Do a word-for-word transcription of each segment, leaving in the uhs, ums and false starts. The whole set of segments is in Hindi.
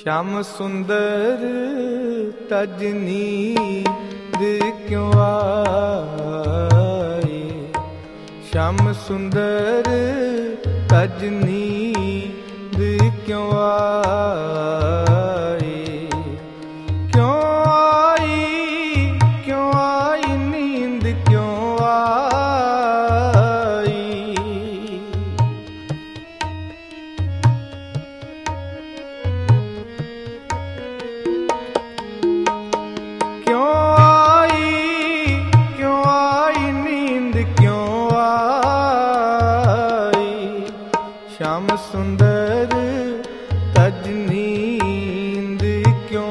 श्याम सुंदर तज नींद क्यों आए, श्याम सुंदर तज नींद क्यों आए, क्यों आई क्यों आई नींद क्यों आई, क्यों आई क्यों आई नींद क्यों आई, श्याम सुंदर तज नींद क्यों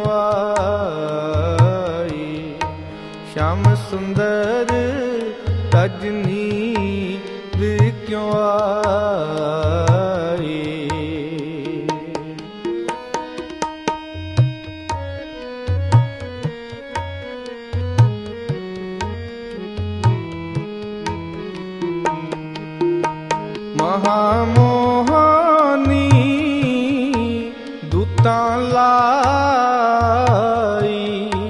आई, श्याम सुंदर तज नींद क्यों आई। महामोहानी दूतां लाई,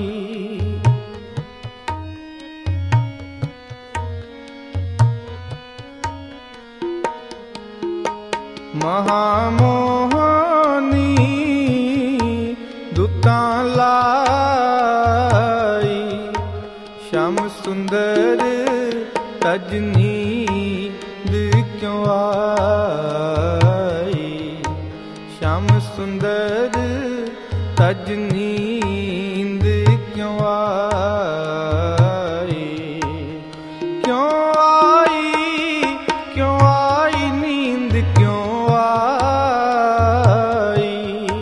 महामोहानी दूतां लाई, श्याम सुंदर तज नींद क्यों आई, श्याम सुंदर तज नींद क्यों आई, क्यों आई क्यों आई नींद क्यों आई,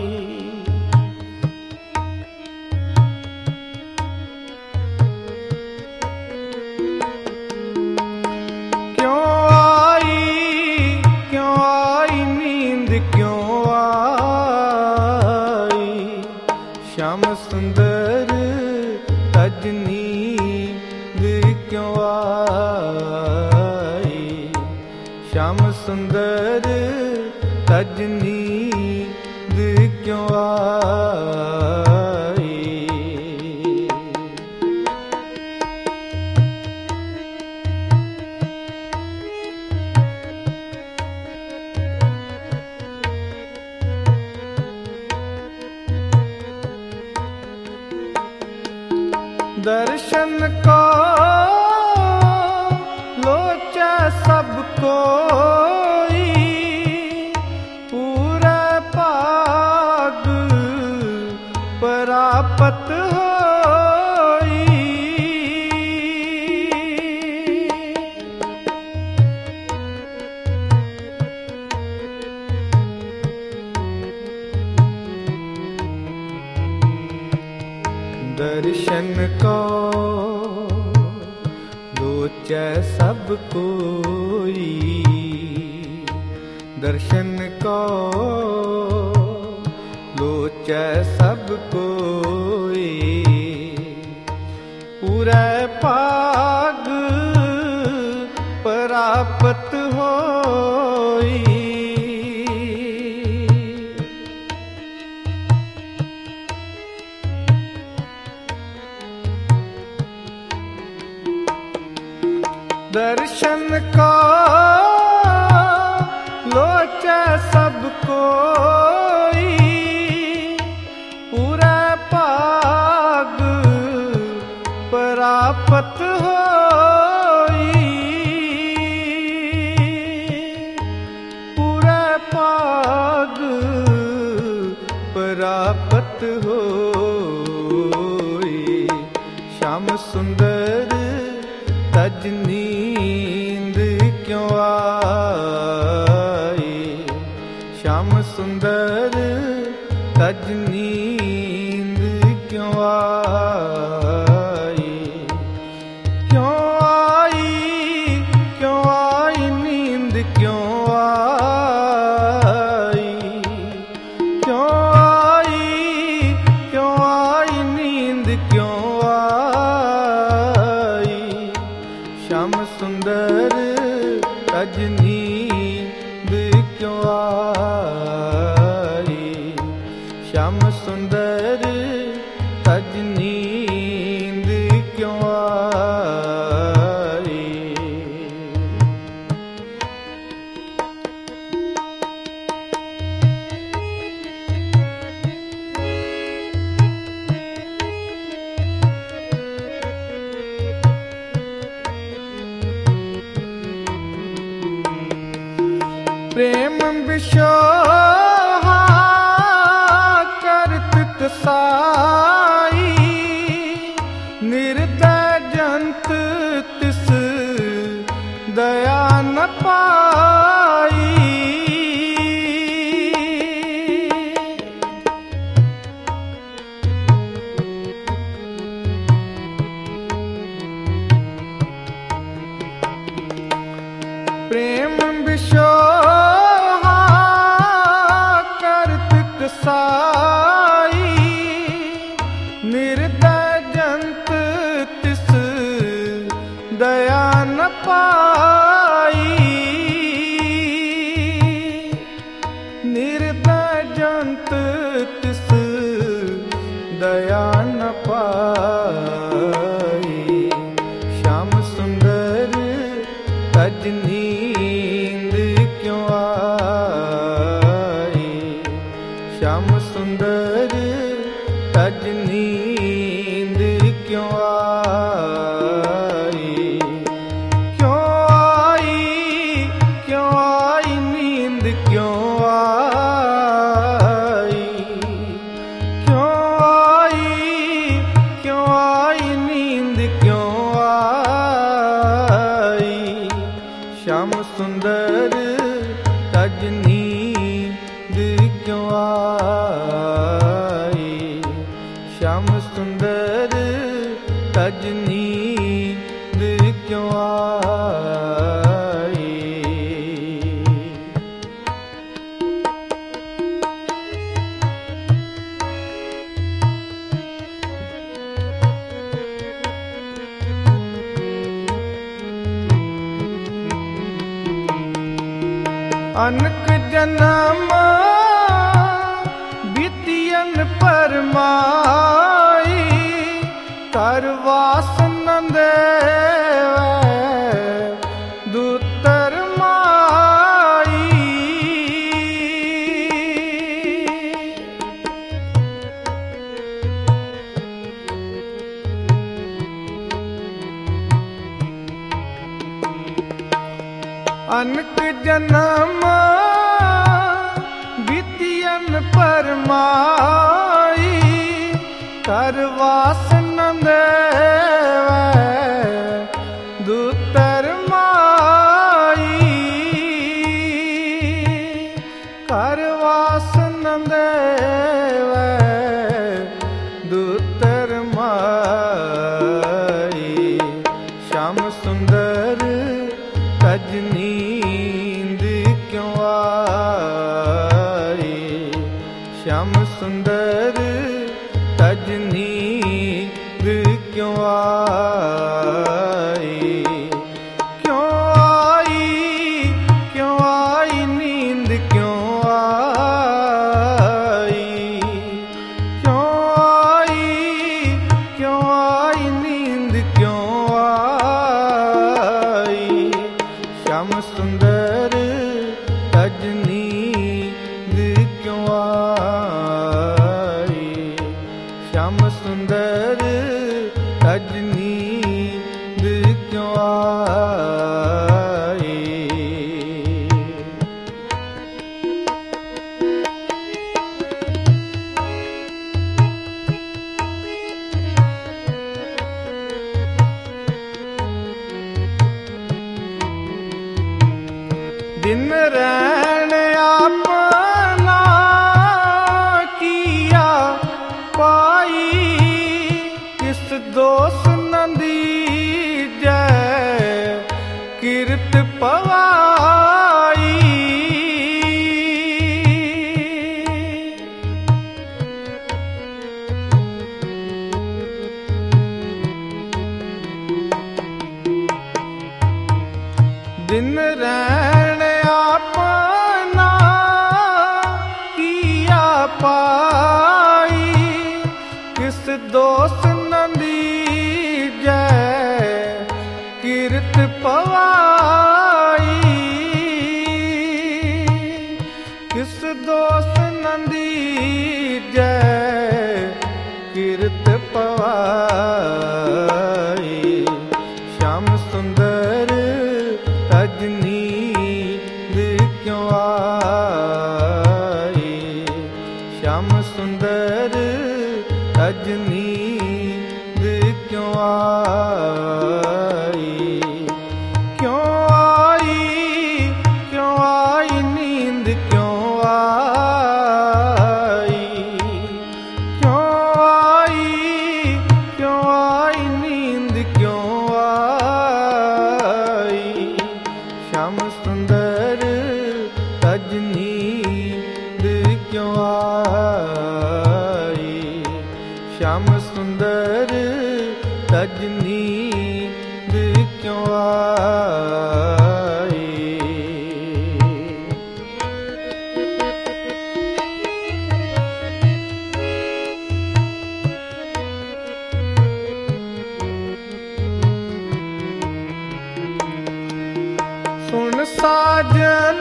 क्यों आई क्यों आई नींद क्यों आई, श्याम सुंदर तज नींद क्यों आई, श्याम सुंदर तज नींद क्यों आई। दर्शन को लोचा सब कोई, पूरा पाग परापत होई, दर्शन को लोचै सब कोई, दर्शन को लोचै सब कोई, पूरा पाग परापत होई, दर्शन को लोचै सब कोई, पूरा पाग परापत होई, पूरा पाग परापत होई, श्याम सुंदर तज नींद क्यों आई, श्याम सुंदर तज नींद क्यों आई, क्यों आई क्यों आई नींद क्यों आई, क्यों आई क्यों आई नींद क्यों आई, श्याम सुंदर तज नींद क्यों आई, श्याम सुंदर तज नींद क्यों आई। प्रेम विशोहा करत साई, निर्दय जंत तिस दया न पाई। प्रेम विशोहा करत साई, निर्दय जंत तिस दया न पाई। निर्दय जंत तिस दया न पाई। श्याम सुंदर तज नींद क्यों आई। श्याम सुंदर तज नींद क्यों आई। क्यों आई क्यों आई नींद क्यों आई। क्यों आई क्यों आई नींद क्यों आई। श्याम सुंदर तज नींद क्यों आई। श्याम सुंदर तज नींद क्यों आई। अनक जन्म बीतियन परमाई, कर वासन देवै दूतर माई। अनक जन्म बीतियन परमाई, कर वासन देवै दूतर माई। कर वासन देवै दूतर माई। श्याम सुंदर तज नींद क्यों आई। श्याम सुंदर तज नींद क्यों आई। क्यों आई क्यों आई नींद क्यों आई। क्यों आई क्यों आई नींद क्यों आई। श्याम सुंदर तज नींद क्यों आई। श्याम सुंदर तज नींद क्यों पाई, किस दोष नंदीजै कीरत पवाई। किस दोष नंदीजै कीरत पवाई। श्याम सुंदर तज नींद क्यों आई। श्याम सुंदर तज नींद क्यों आई। क्यों आई क्यों आई नींद क्यों आई। क्यों आई क्यों आई नींद क्यों आई। श्याम सुंदर तज नींद क्यों आई। श्याम सुंदर तज नींद क्यों आई। सुन साजन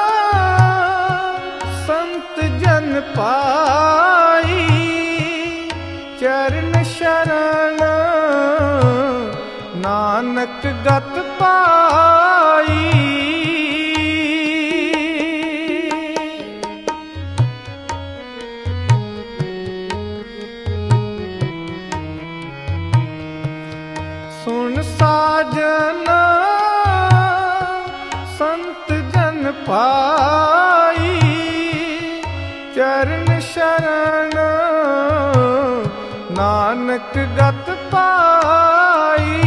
संत जन पाई, चरण शरण नानक गत पाई। सुन साजन संत जन पाई, चरण शरण नानक गत पाई।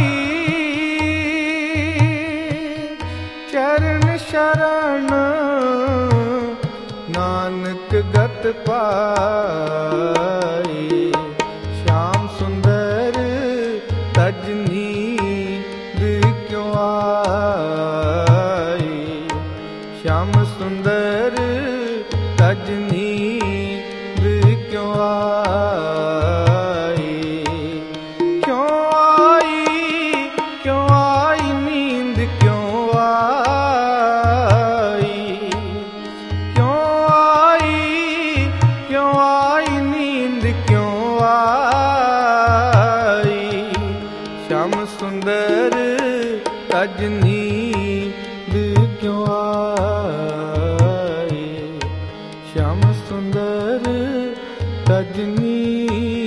चरण शरण नानक गत पाई। श्याम सुंदर तज नींद क्यों आई। श्याम सुंदर तज नींद क्यों आई। क्यों आई क्यों आई नींद क्यों आई। क्यों आई क्यों आई नींद क्यों आई। श्याम सुंदर तज नींद क्यों आई। श्याम सुंदर तज नींद